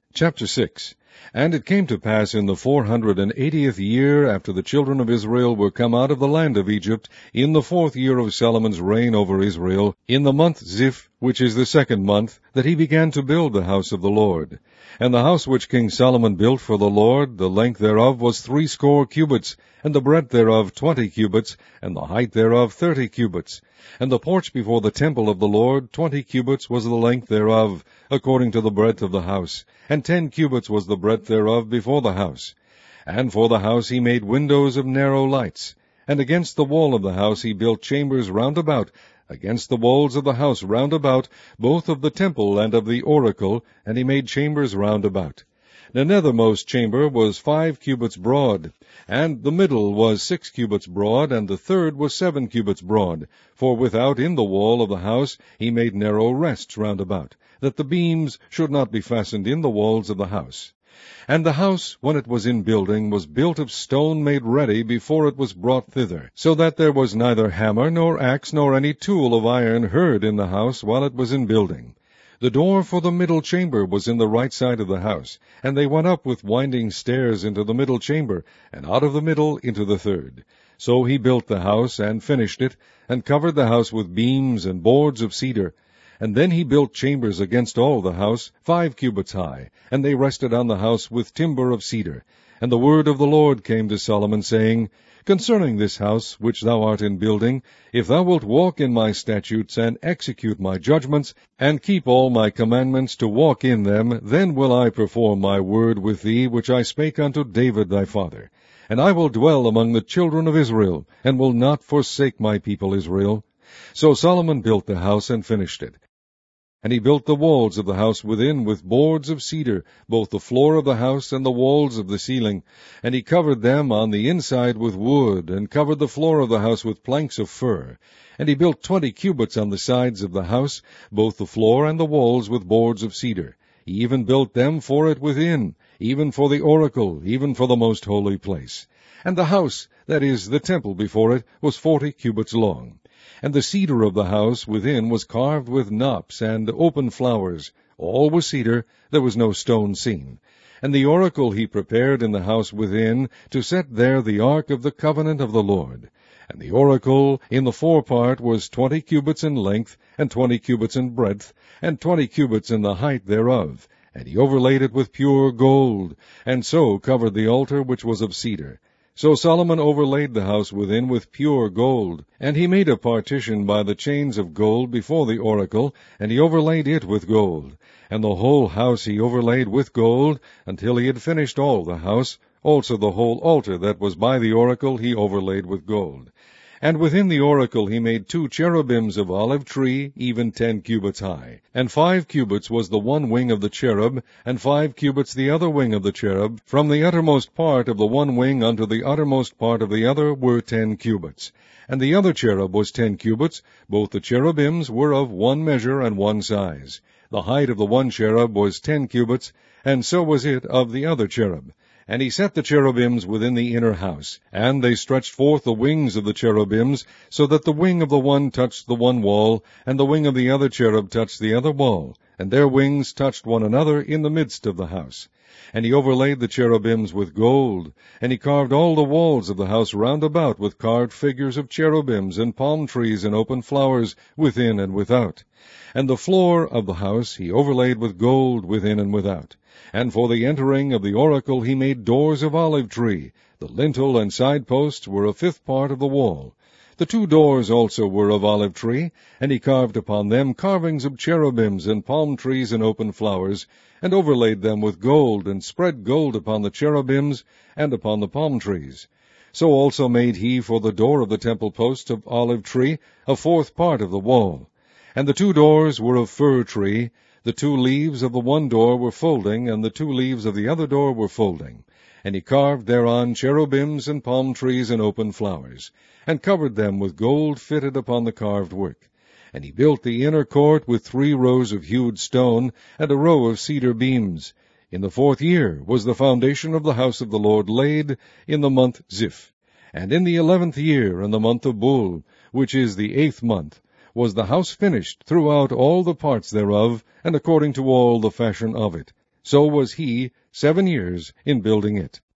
Chapter 6. And it came to pass in the 480th year after the children of Israel were come out of the land of Egypt, in the 4th year of Solomon's reign over Israel, in the month Ziph, which is the 2nd month, that he began to build the house of the Lord. And the house which King Solomon built for the Lord, the length thereof was 60 cubits, and the breadth thereof 20 cubits, and the height thereof 30 cubits. And the porch before the temple of the Lord, 20 cubits was the length thereof, according to the breadth of the house, and 10 cubits was the breadth thereof before the house. And for the house he made windows of narrow lights. And against the wall of the house he built chambers round about, against the walls of the house round about, both of the temple and of the oracle, and he made chambers round about. The nethermost chamber was 5 cubits broad, and the middle was 6 cubits broad, and the third was 7 cubits broad. For without in the wall of the house he made narrow rests round about, that the beams should not be fastened in the walls of the house. And the house, when it was in building, was built of stone made ready before it was brought thither, so that there was neither hammer nor axe nor any tool of iron heard in the house while it was in building. The door for the middle chamber was in the right side of the house, and they went up with winding stairs into the middle chamber, and out of the middle into the third. So he built the house, and finished it, and covered the house with beams and boards of cedar. And then he built chambers against all the house, 5 cubits high, and they rested on the house with timber of cedar. And the word of the Lord came to Solomon, saying, Concerning this house which thou art in building, if thou wilt walk in my statutes, and execute my judgments, and keep all my commandments to walk in them, then will I perform my word with thee, which I spake unto David thy father. And I will dwell among the children of Israel, and will not forsake my people Israel. So Solomon built the house, and finished it. And he built the walls of the house within with boards of cedar, both the floor of the house and the walls of the ceiling. And he covered them on the inside with wood, and covered the floor of the house with planks of fir. And he built 20 cubits on the sides of the house, both the floor and the walls with boards of cedar. He even built them for it within, even for the oracle, even for the most holy place. And the house, that is, the temple before it, was 40 cubits long. And the cedar of the house within was carved with knops and open flowers. All was cedar, there was no stone seen. And the oracle he prepared in the house within, to set there the ark of the covenant of the Lord. And the oracle in the forepart was 20 cubits in length, and 20 cubits in breadth, and 20 cubits in the height thereof. And he overlaid it with pure gold, and so covered the altar which was of cedar. So Solomon overlaid the house within with pure gold, and he made a partition by the chains of gold before the oracle, and he overlaid it with gold. And the whole house he overlaid with gold, until he had finished all the house. Also the whole altar that was by the oracle he overlaid with gold. And within the oracle he made 2 cherubims of olive tree, even 10 cubits high. And 5 cubits was the one wing of the cherub, and 5 cubits the other wing of the cherub. From the uttermost part of the one wing unto the uttermost part of the other were 10 cubits. And the other cherub was 10 cubits. Both the cherubims were of one measure and one size. The height of the one cherub was 10 cubits, and so was it of the other cherub. And he set the cherubims within the inner house, and they stretched forth the wings of the cherubims, so that the wing of the one touched the one wall, and the wing of the other cherub touched the other wall, and their wings touched one another in the midst of the house. And he overlaid the cherubims with gold, and he carved all the walls of the house round about with carved figures of cherubims and palm trees and open flowers within and without. And the floor of the house he overlaid with gold within and without. And for the entering of the oracle he made doors of olive tree. The lintel and side posts were a 5th part of the wall. The 2 doors also were of olive tree, and he carved upon them carvings of cherubims and palm trees and open flowers, and overlaid them with gold, and spread gold upon the cherubims and upon the palm trees. So also made he for the door of the temple post of olive tree a 4th part of the wall. And the 2 doors were of fir tree. The 2 leaves of the one door were folding, and the 2 leaves of the other door were folding. And he carved thereon cherubims and palm trees and open flowers, and covered them with gold fitted upon the carved work. And he built the inner court with 3 rows of hewed stone, and a row of cedar beams. In the 4th year was the foundation of the house of the Lord laid, in the month Ziph. And in the 11th year, in the month of Bul, which is the 8th month, was the house finished throughout all the parts thereof, and according to all the fashion of it. So was he 7 years in building it.